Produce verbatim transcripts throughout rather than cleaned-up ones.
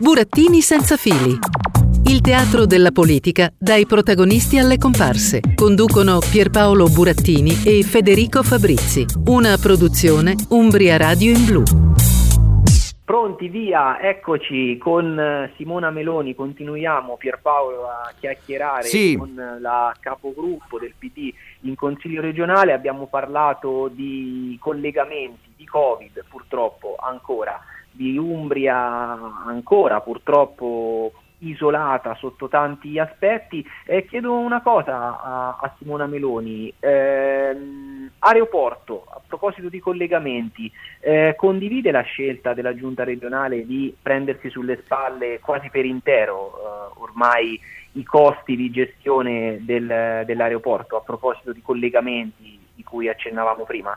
Burattini senza fili. Il teatro della politica dai protagonisti alle comparse. Conducono Pierpaolo Burattini e Federico Fabrizi. Una produzione Umbria Radio in Blu. Pronti, via, eccoci con Simona Meloni. Continuiamo, Pierpaolo, a chiacchierare sì. con la capogruppo del P D in Consiglio regionale. Abbiamo parlato di collegamenti, di Covid purtroppo ancora, di Umbria ancora purtroppo isolata sotto tanti aspetti. Eh, chiedo una cosa a, a Simona Meloni. Ehm, aeroporto, a proposito di collegamenti, eh, condivide la scelta della Giunta regionale di prendersi sulle spalle quasi per intero eh, ormai i costi di gestione del, dell'aeroporto, a proposito di collegamenti di cui accennavamo prima?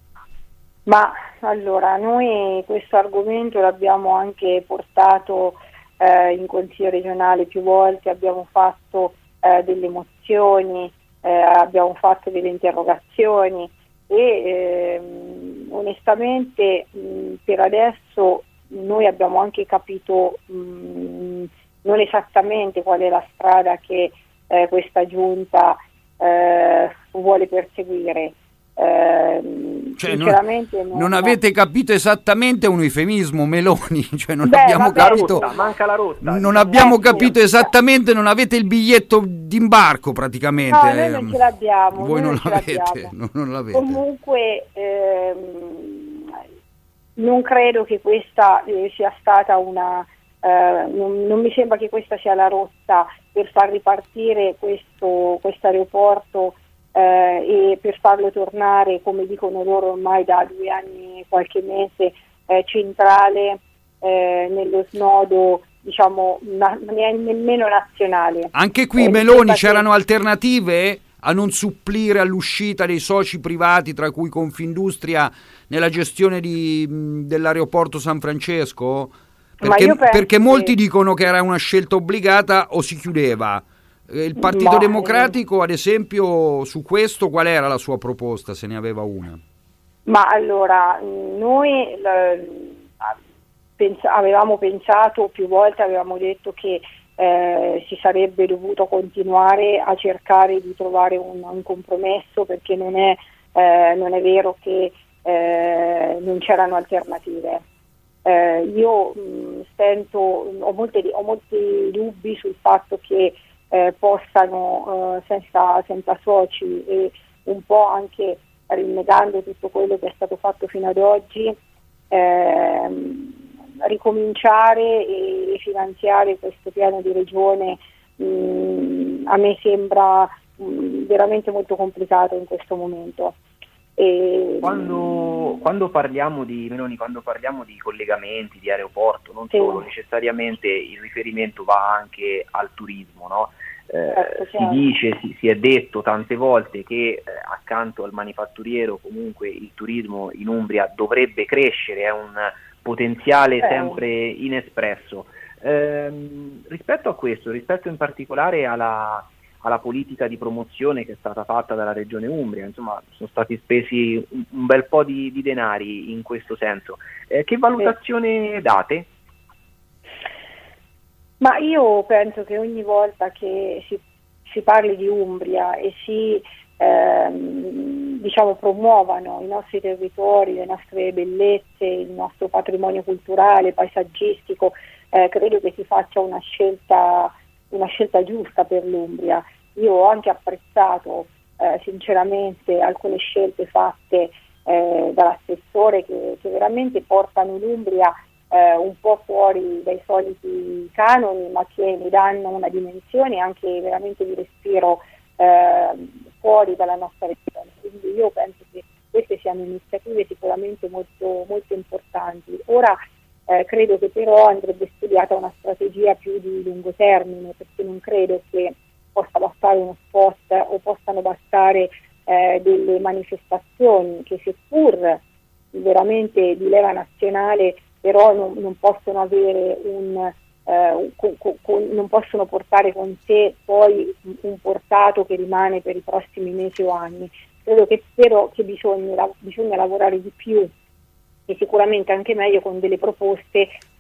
Ma allora, noi questo argomento l'abbiamo anche portato Eh, in Consiglio regionale più volte, abbiamo fatto eh, delle mozioni, eh, abbiamo fatto delle interrogazioni e ehm, onestamente mh, per adesso noi abbiamo anche capito mh, non esattamente qual è la strada che eh, questa giunta eh, vuole perseguire. Eh, cioè, sinceramente non, non, non avete capito esattamente un eufemismo, Meloni, cioè non Beh, abbiamo vabbè, capito, rotta, manca la rotta, non abbiamo eh, capito sì. esattamente, non avete il biglietto d'imbarco praticamente. No, noi non ce l'abbiamo. Voi non, non ce l'avete, l'abbiamo. non, non l'avete. Comunque ehm, non credo che questa eh, sia stata una eh, non, non mi sembra che questa sia la rotta per far ripartire questo aeroporto eh, e per farlo tornare, come dicono loro ormai da due anni e qualche mese, eh, centrale eh, nello snodo, diciamo, na- nemmeno nazionale. Anche qui, eh, Meloni, che... c'erano alternative a non supplire all'uscita dei soci privati, tra cui Confindustria, nella gestione di, dell'aeroporto San Francesco? Perché, Ma io penso perché molti che... dicono che era una scelta obbligata o si chiudeva. Il Partito Ma, Democratico, ad esempio, su questo qual era la sua proposta, se ne aveva una? Ma allora, noi pens- avevamo pensato più volte, avevamo detto che eh, si sarebbe dovuto continuare a cercare di trovare un, un compromesso, perché non è, eh, non è vero che eh, non c'erano alternative. Eh, io mh, sento, ho, molte, ho molti dubbi sul fatto che eh, possano, eh, senza, senza soci e un po' anche rinnegando tutto quello che è stato fatto fino ad oggi, ehm, ricominciare e finanziare questo piano di regione mh, a me sembra mh, veramente molto complicato in questo momento. E, quando, quando parliamo di Meloni, quando parliamo di collegamenti, di aeroporto, non sì. solo, necessariamente il riferimento va anche al turismo, no? Eh, certo, si certo. dice, si, si è detto tante volte che eh, accanto al manifatturiero comunque il turismo in Umbria dovrebbe crescere, è un potenziale eh. sempre inespresso. Ehm, rispetto a questo, rispetto in particolare alla, alla politica di promozione che è stata fatta dalla Regione Umbria, insomma sono stati spesi un, un bel po' di, di denari in questo senso. Eh, che valutazione eh. date? Ma io penso che ogni volta che si, si parli di Umbria e si ehm, diciamo promuovano i nostri territori, le nostre bellezze, il nostro patrimonio culturale, paesaggistico, eh, credo che si faccia una scelta, una scelta giusta per l'Umbria. Io ho anche apprezzato eh, sinceramente alcune scelte fatte eh, dall'assessore che, che veramente portano l'Umbria Eh, un po' fuori dai soliti canoni, ma che ne danno una dimensione anche veramente di respiro eh, fuori dalla nostra regione. Quindi io penso che queste siano iniziative sicuramente molto, molto importanti. Ora eh, credo che però andrebbe studiata una strategia più di lungo termine, perché non credo che possa bastare uno spot o possano bastare eh, delle manifestazioni che, seppur veramente di leva nazionale, però non, non possono avere un eh, con, con, non possono portare con sé poi un portato che rimane per i prossimi mesi o anni. Credo che però che bisogna, bisogna lavorare di più e sicuramente anche meglio con delle proposte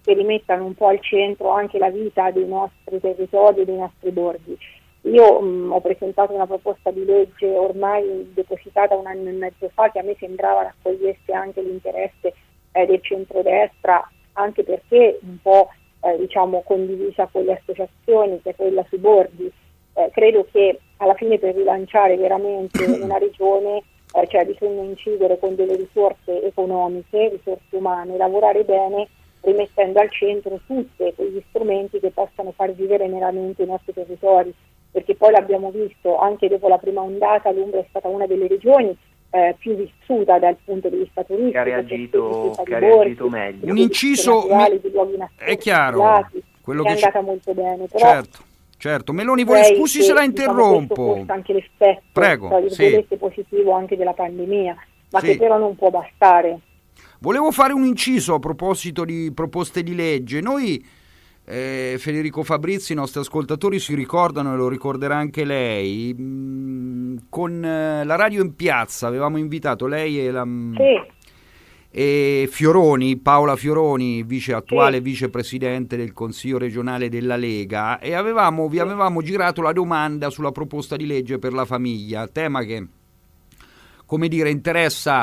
che rimettano un po' al centro anche la vita dei nostri territori e dei nostri borghi. Io mh, ho presentato una proposta di legge ormai depositata un anno e mezzo fa, che a me sembrava raccogliesse anche l'interesse eh, del centrodestra, anche perché un po' eh, diciamo condivisa con le associazioni, che è quella sui borghi. Eh, credo che alla fine, per rilanciare veramente una regione, eh, cioè bisogna incidere con delle risorse economiche, risorse umane, lavorare bene, rimettendo al centro tutti quegli strumenti che possano far vivere veramente i nostri territori, perché poi l'abbiamo visto anche dopo la prima ondata, l'Umbria è stata una delle regioni eh, più vissuta dal punto di vista turistico, che ha reagito, che ha borghi, reagito meglio. Un inciso naturali, di luoghi è chiaro, quello che è che andata ci... molto bene, però certo, certo. Meloni, vuole, scusi che, se la diciamo, interrompo. Questo anche l'effetto, Prego, tra virgolette, sì. positivo anche della pandemia, ma Sì. che però non può bastare. Volevo fare un inciso a proposito di proposte di legge. Noi, eh, Federico Fabrizi, i nostri ascoltatori si ricordano, e lo ricorderà anche lei, mh, con eh, la radio in piazza avevamo invitato lei e la... Sì. e Fioroni, Paola Fioroni, vice, attuale Sì. vicepresidente del Consiglio regionale della Lega, e avevamo, vi avevamo girato la domanda sulla proposta di legge per la famiglia, tema che, come dire, interessa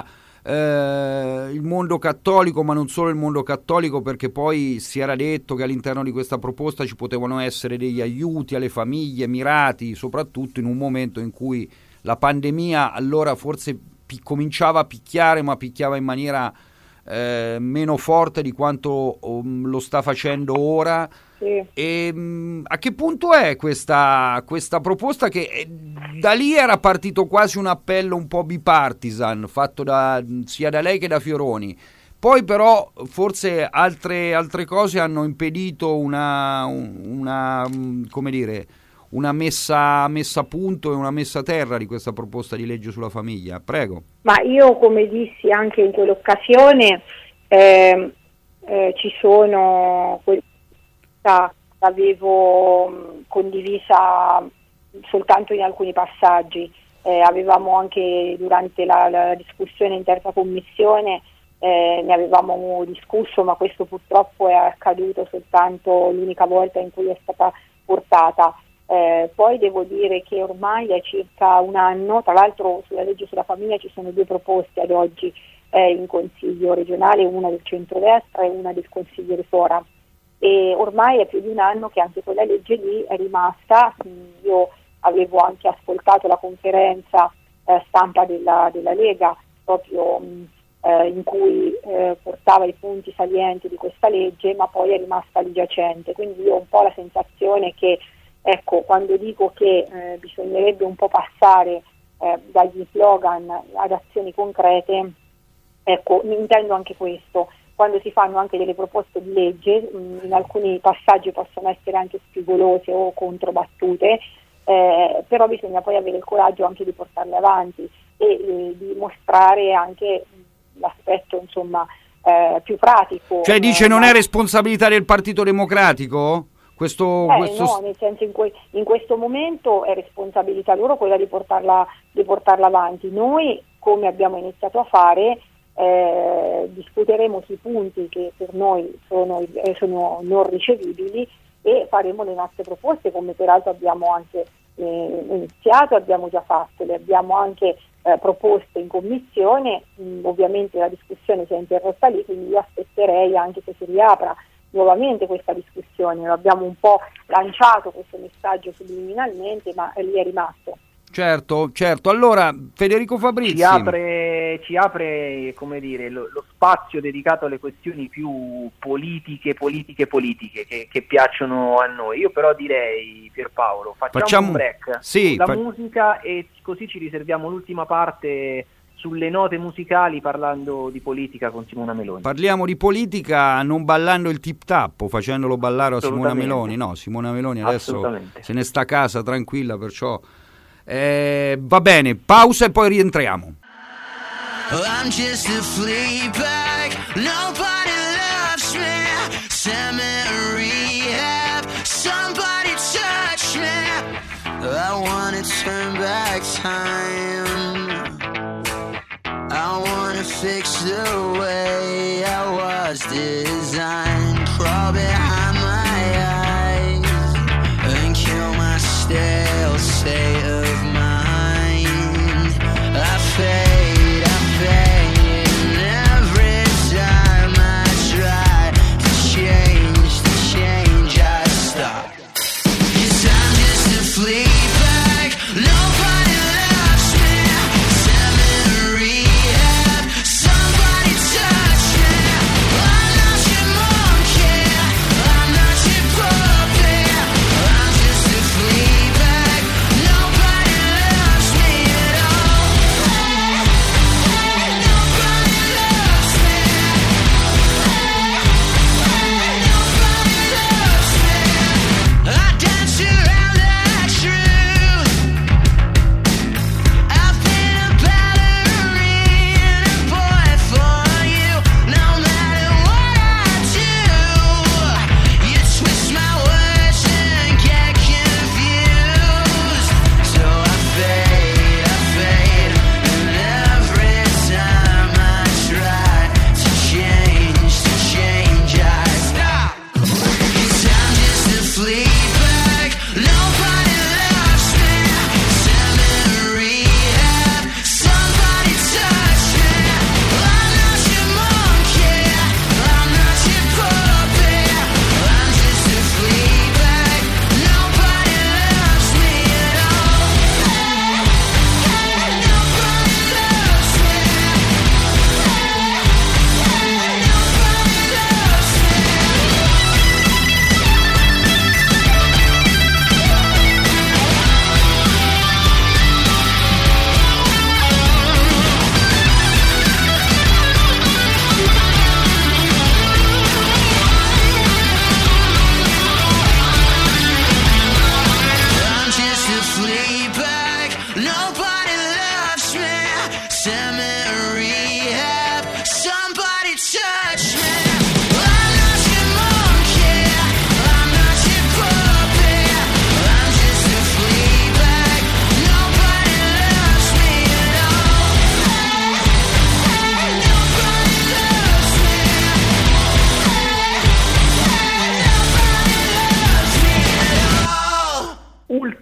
eh, il mondo cattolico, ma non solo il mondo cattolico, perché poi si era detto che all'interno di questa proposta ci potevano essere degli aiuti alle famiglie mirati, soprattutto in un momento in cui la pandemia allora forse pi- cominciava a picchiare, ma picchiava in maniera eh, meno forte di quanto um, lo sta facendo ora. Sì. E um, a che punto è questa, questa proposta, che eh, da lì era partito quasi un appello un po' bipartisan, fatto da, sia da lei che da Fioroni. Poi però forse altre, altre cose hanno impedito una, una come dire, una messa, messa a punto e una messa a terra di questa proposta di legge sulla famiglia. Prego. Ma io, come dissi anche in quell'occasione, eh, eh, ci sono quelle l'avevo condivisa soltanto in alcuni passaggi, eh, avevamo anche durante la, la discussione in terza commissione eh, ne avevamo discusso, ma questo purtroppo è accaduto soltanto l'unica volta in cui è stata portata. Eh, poi devo dire che ormai è circa un anno, tra l'altro sulla legge sulla famiglia ci sono due proposte ad oggi eh, in Consiglio regionale, una del centrodestra e una del Consiglio di Fora, e ormai è più di un anno che anche quella legge lì è rimasta. Io avevo anche ascoltato la conferenza eh, stampa della, della Lega proprio mh, eh, in cui eh, portava i punti salienti di questa legge, ma poi è rimasta lì giacente, quindi io ho un po' la sensazione che, ecco, quando dico che eh, bisognerebbe un po' passare eh, dagli slogan ad azioni concrete, ecco, intendo anche questo. Quando si fanno anche delle proposte di legge, mh, in alcuni passaggi possono essere anche spigolose o controbattute, eh, però bisogna poi avere il coraggio anche di portarle avanti e eh, di mostrare anche mh, l'aspetto, insomma, eh, più pratico. Cioè dice eh, non ma... è responsabilità del Partito Democratico? Questo, Eh, questo... no, nel senso in, que- in questo momento è responsabilità loro quella di portarla, di portarla avanti. Noi, come abbiamo iniziato a fare, Eh, discuteremo sui punti che per noi sono, eh, sono non ricevibili e faremo le nostre proposte, come peraltro abbiamo anche eh, iniziato, abbiamo già fatto, le abbiamo anche eh, proposte in commissione. Mh, ovviamente la discussione si è interrotta lì, quindi io aspetterei anche che si riapra nuovamente questa discussione. Lo abbiamo un po' lanciato questo messaggio subliminalmente, ma lì è rimasto. Certo, certo. Allora, Federico Fabrizi. Ci apre, ci apre come dire, lo, lo spazio dedicato alle questioni più politiche, politiche, politiche, che, che piacciono a noi. Io però direi, Pierpaolo, facciamo, facciamo un break sì, sulla fa... musica e così ci riserviamo l'ultima parte sulle note musicali parlando di politica con Simona Meloni. Parliamo di politica non ballando il tip tap o facendolo ballare a Simona Meloni. No, Simona Meloni adesso se ne sta a casa tranquilla, perciò... Eh, va bene, pausa e poi rientriamo. I'm just a flea bag, nobody loves me. Send me to rehab, somebody touch me. I wanna turn back time, I wanna fix the way I was designed.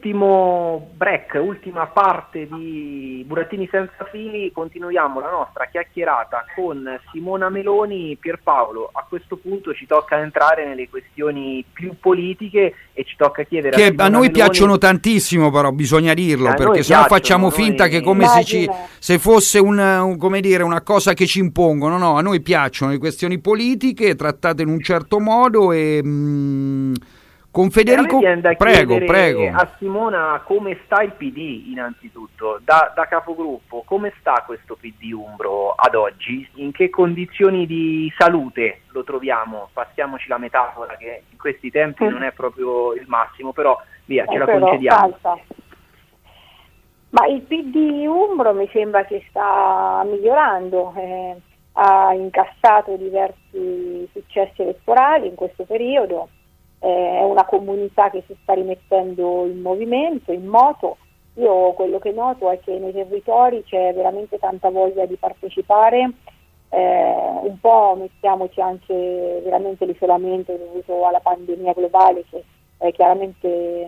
ultimo break, ultima parte di Burattini senza fili, continuiamo la nostra chiacchierata con Simona Meloni. Pierpaolo, a questo punto ci tocca entrare nelle questioni più politiche e ci tocca chiedere che a Simona a noi Meloni... piacciono tantissimo, però bisogna dirlo, a perché sennò piacciono, facciamo noi... finta che come se, ci, se fosse un, un, come dire, una cosa che ci impongono. No, a noi piacciono le questioni politiche trattate in un certo modo e mh, con Federico, prego, prego. A Simona, come sta il P D innanzitutto, da, da capogruppo, come sta questo P D umbro ad oggi? In che condizioni di salute lo troviamo? Passiamoci la metafora che in questi tempi non è proprio il massimo, però via, ce la concediamo. Salsa. Ma il P D umbro mi sembra che sta migliorando, eh, ha incassato diversi successi elettorali in questo periodo. È una comunità che si sta rimettendo in movimento, in moto. Io quello che noto è che nei territori c'è veramente tanta voglia di partecipare, eh, un po' mettiamoci anche veramente l'isolamento dovuto alla pandemia globale che eh, chiaramente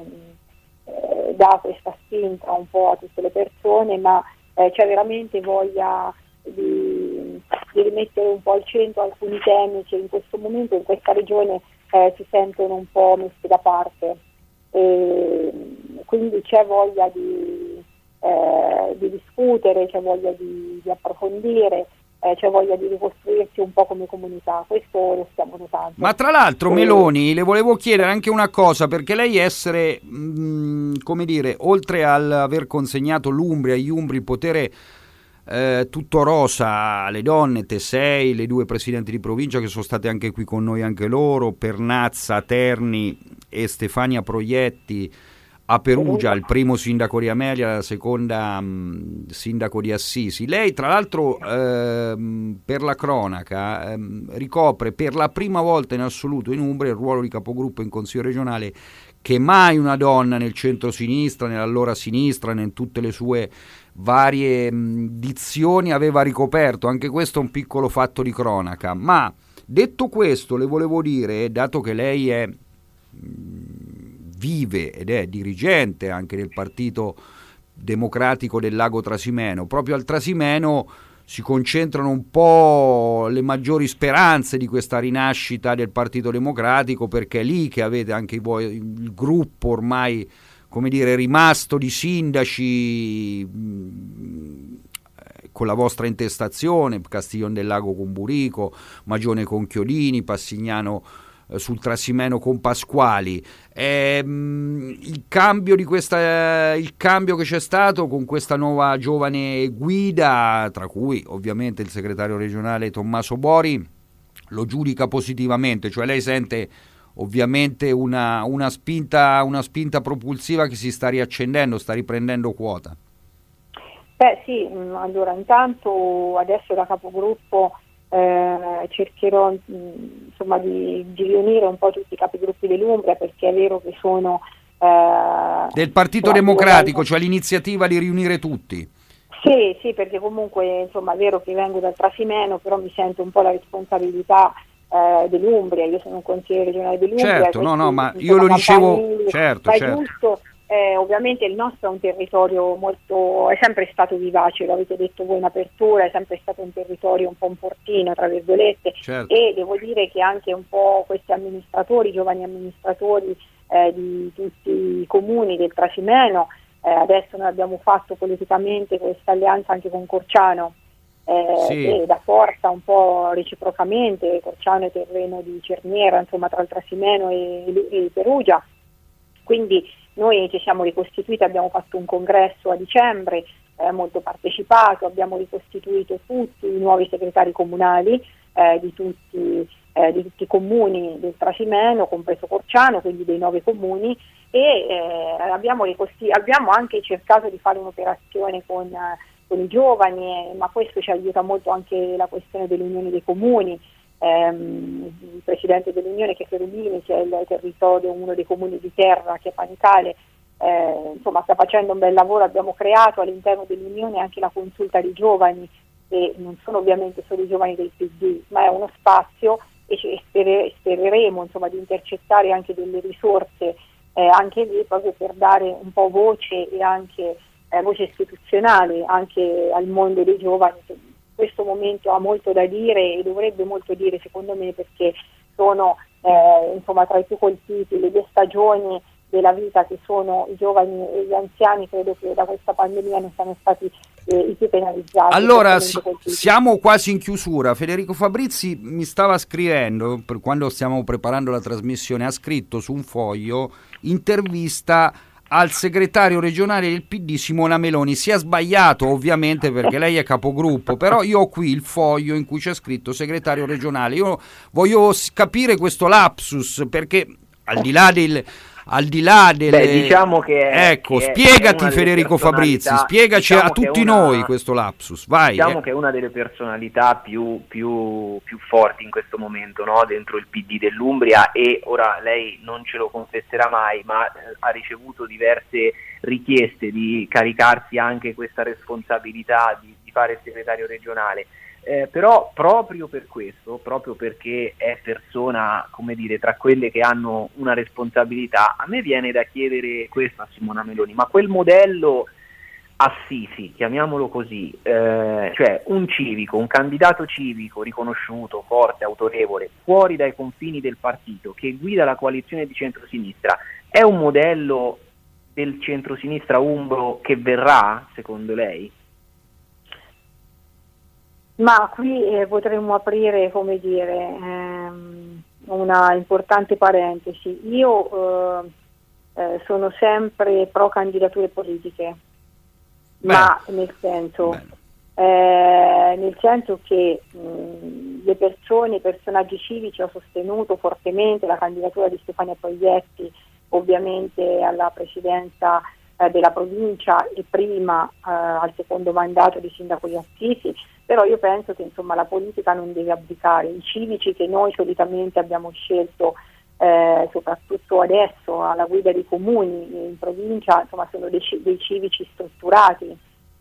eh, dà questa spinta un po' a tutte le persone, ma eh, c'è veramente voglia di, di rimettere un po' al centro alcuni temi che in questo momento in questa regione Eh, si sentono un po' messi da parte, e quindi c'è voglia di, eh, di discutere, c'è voglia di, di approfondire, eh, c'è voglia di ricostruirsi un po' come comunità, questo lo stiamo notando. Ma tra l'altro, Meloni, le volevo chiedere anche una cosa, perché lei essere, mh, come dire, oltre al aver consegnato l'Umbria, agli Umbri, il potere Eh, tutto rosa, le donne, Tesei, le due presidenti di provincia che sono state anche qui con noi anche loro, Pernazza, Terni e Stefania Proietti a Perugia, il primo sindaco di Amelia, la seconda mh, sindaco di Assisi. Lei tra l'altro ehm, per la cronaca ehm, ricopre per la prima volta in assoluto in Umbria il ruolo di capogruppo in consiglio regionale che mai una donna nel centro-sinistra, nell'allora sinistra, in tutte le sue varie mh, dizioni aveva ricoperto. Anche questo è un piccolo fatto di cronaca. Ma detto questo, le volevo dire, dato che lei è mh, vive ed è dirigente anche del Partito Democratico del Lago Trasimeno, proprio al Trasimeno si concentrano un po' le maggiori speranze di questa rinascita del Partito Democratico, perché è lì che avete anche voi il gruppo ormai, come dire, rimasto di sindaci mh, con la vostra intestazione, Castiglion del Lago con Burico, Magione con Chiodini, Passignano eh, sul Trasimeno con Pasquali. E, mh, il cambio di questa, il cambio che c'è stato con questa nuova giovane guida, tra cui ovviamente il segretario regionale Tommaso Bori, lo giudica positivamente, cioè lei sente ovviamente una, una spinta una spinta propulsiva che si sta riaccendendo, sta riprendendo quota. Beh sì, allora intanto adesso da capogruppo eh, cercherò mh, insomma di, di riunire un po' tutti i capigruppi dell'Umbria, perché è vero che sono eh, del Partito insomma, Democratico, vengo... cioè l'iniziativa di riunire tutti. Sì, sì, perché comunque insomma è vero che vengo dal Trasimeno, però mi sento un po' la responsabilità eh, dell'Umbria, io sono un consigliere regionale dell'Umbria. Certo, no, no, ma insomma, io lo dicevo, Campanile, certo, ma è certo. giusto. Eh, ovviamente il nostro è un territorio molto, è sempre stato vivace, lo avete detto voi in apertura, è sempre stato un territorio un po' un portino tra virgolette, certo. E devo dire che anche un po' questi amministratori, giovani amministratori eh, di tutti i comuni del Trasimeno, eh, adesso noi abbiamo fatto politicamente questa alleanza anche con Corciano, eh, sì. E dà forza un po' reciprocamente. Corciano è terreno di cerniera, insomma, tra il Trasimeno e, e Perugia, quindi noi ci siamo ricostituiti, abbiamo fatto un congresso a dicembre eh, molto partecipato, abbiamo ricostituito tutti i nuovi segretari comunali eh, di, tutti, eh, di tutti i comuni del Trasimeno, compreso Corciano, quindi dei nove comuni, e eh, abbiamo, ricosti- abbiamo anche cercato di fare un'operazione con, eh, con i giovani, eh, ma questo ci aiuta molto anche la questione dell'unione dei comuni. Ehm, il presidente dell'Unione che è Cherubini, che è il territorio, uno dei comuni di terra, che è Panicale, eh, insomma sta facendo un bel lavoro. Abbiamo creato all'interno dell'Unione anche la consulta dei giovani, e non sono ovviamente solo i giovani del P D, ma è uno spazio, e sper- spereremo insomma di intercettare anche delle risorse eh, anche lì proprio per dare un po' voce e anche eh, voce istituzionale anche al mondo dei giovani, che in questo momento ha molto da dire e dovrebbe molto dire, secondo me, perché sono eh, insomma tra i più colpiti, le due stagioni della vita che sono i giovani e gli anziani, credo che da questa pandemia non siano stati eh, i più penalizzati. Allora si, siamo quasi in chiusura. Federico Fabrizi mi stava scrivendo, per quando stiamo preparando la trasmissione, ha scritto su un foglio intervista al segretario regionale del P D Simona Meloni. Si è sbagliato ovviamente perché lei è capogruppo, però io ho qui il foglio in cui c'è scritto segretario regionale. Io voglio capire questo lapsus, perché al di là del al di là delle Beh, diciamo che è, ecco che spiegati è Federico Fabrizi, spiegaci diciamo a tutti una, noi questo lapsus, vai. Diciamo eh. che è una delle personalità più, più, più forti in questo momento, no? Dentro il P D dell'Umbria, e ora lei non ce lo confesserà mai, ma eh, ha ricevuto diverse richieste di caricarsi anche questa responsabilità di, di fare il segretario regionale. Eh, però proprio per questo, proprio perché è persona, come dire, tra quelle che hanno una responsabilità, a me viene da chiedere questo a Simona Meloni: ma quel modello Assisi, chiamiamolo così, eh, cioè un civico, un candidato civico riconosciuto, forte, autorevole, fuori dai confini del partito, che guida la coalizione di centrosinistra, è un modello del centrosinistra umbro che verrà, secondo lei? Ma qui eh, potremmo aprire, come dire, ehm, una importante parentesi. Io eh, eh, sono sempre pro candidature politiche, Beh. ma nel senso, eh, nel senso che mh, le persone, i personaggi civici, ho sostenuto fortemente la candidatura di Stefania Proietti, ovviamente alla presidenza eh, della provincia e prima eh, al secondo mandato di sindaco di Assisi. Però io penso che insomma la politica non deve abdicare. I civici che noi solitamente abbiamo scelto, eh, soprattutto adesso alla guida dei comuni in provincia, insomma sono dei, dei civici strutturati.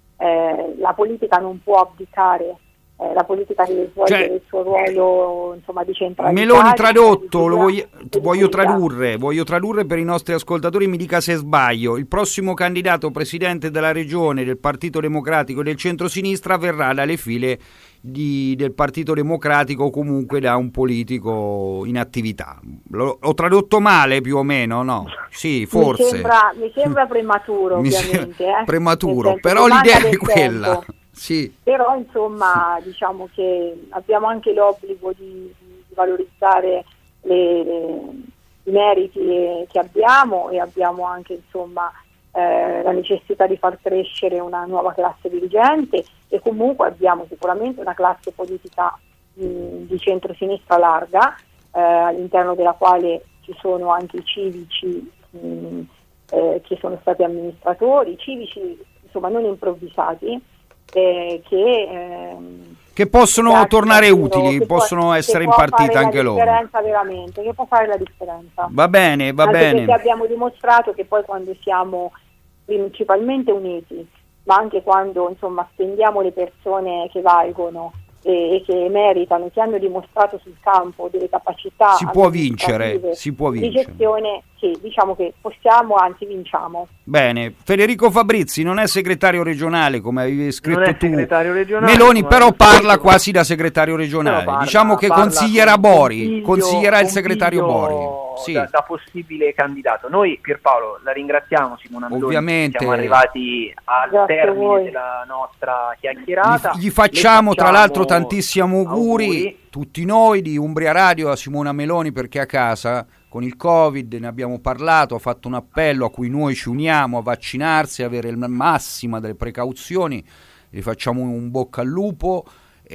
Eh, la politica non può abdicare, eh, la politica deve svolgere cioè, il suo ruolo insomma di centralità. Meloni tradotto, lo voglio, voglio tradurre, voglio tradurre per i nostri ascoltatori, mi dica se sbaglio. Il prossimo candidato presidente della regione del Partito Democratico e del centrosinistra verrà dalle file di, del Partito Democratico o comunque da un politico in attività. Lo, ho tradotto male più o meno, no? Sì, forse. Mi sembra, mi sembra prematuro, mi ovviamente. Sembra eh? prematuro, però l'idea è quella. Tempo. Sì. Però insomma diciamo che abbiamo anche l'obbligo di, di valorizzare le, le, i meriti che abbiamo, e abbiamo anche insomma eh, la necessità di far crescere una nuova classe dirigente, e comunque abbiamo sicuramente una classe politica mh, di centrosinistra larga, eh, all'interno della quale ci sono anche i civici mh, eh, che sono stati amministratori, civici insomma non improvvisati, Eh, che, ehm, che possono tornare lavoro, utili, che possono può, essere che in partita anche loro. Che può fare la differenza veramente, che può fare la differenza. Va bene, va Anche bene. perché abbiamo dimostrato che poi quando siamo principalmente uniti, ma anche quando insomma stendiamo le persone che valgono e, e che meritano, che hanno dimostrato sul campo delle capacità si può vincere, si può vincere. Di gestione, sì, diciamo che possiamo, anzi vinciamo. Bene, Federico Fabrizi non è segretario regionale come avevi scritto non è tu. Segretario regionale, Meloni però parla quasi da segretario regionale. Parla, diciamo che consiglierà Bori, consiglierà il segretario Bori. Sì. Da, da possibile candidato. Noi, Pierpaolo, la ringraziamo, Simona Meloni. Ovviamente. Siamo arrivati al Grazie termine della nostra chiacchierata. Gli, gli facciamo, facciamo tra l'altro tantissimi auguri, auguri tutti noi di Umbria Radio a Simona Meloni, perché a casa con il Covid ne abbiamo parlato, ha fatto un appello a cui noi ci uniamo a vaccinarsi, a avere la massima delle precauzioni. Gli facciamo un bocca al lupo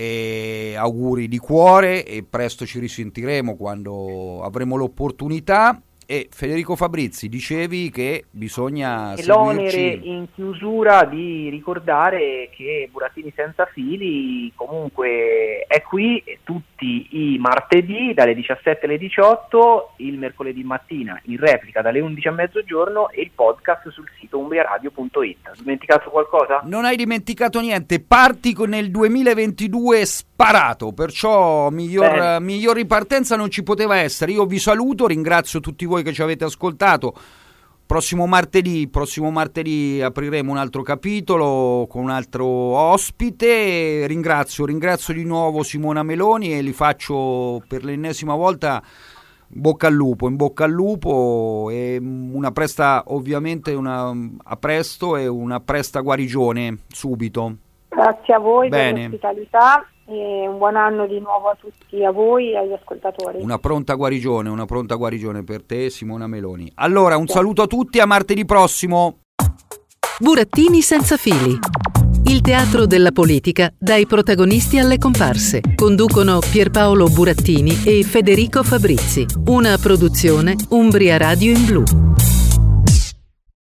e auguri di cuore, e presto ci risentiremo quando avremo l'opportunità. E Federico Fabrizi, dicevi che bisogna e seguirci. L'onere in chiusura di ricordare che Burattini Senza Fili comunque è qui tutti i martedì dalle diciassette alle diciotto, il mercoledì mattina in replica dalle undici a mezzogiorno, e il podcast sul sito umbriaradio punto it. Hai dimenticato qualcosa? Non hai dimenticato niente, parti con nel duemilaventidue sparato, perciò miglior, miglior ripartenza non ci poteva essere. Io vi saluto, ringrazio tutti voi che ci avete ascoltato. prossimo martedì, prossimo martedì apriremo un altro capitolo con un altro ospite. Ringrazio, ringrazio di nuovo Simona Meloni e li faccio per l'ennesima volta bocca al lupo, in bocca al lupo e una presta, ovviamente una, a presto e una presta guarigione subito. Grazie a voi Bene. per l'ospitalità e un buon anno di nuovo a tutti, a voi e agli ascoltatori. Una pronta guarigione, una pronta guarigione per te, Simona Meloni. Allora, un saluto a tutti, a martedì prossimo. Burattini senza fili. Il teatro della politica dai protagonisti alle comparse. Conducono Pierpaolo Burattini e Federico Fabrizi. Una produzione Umbria Radio in Blu.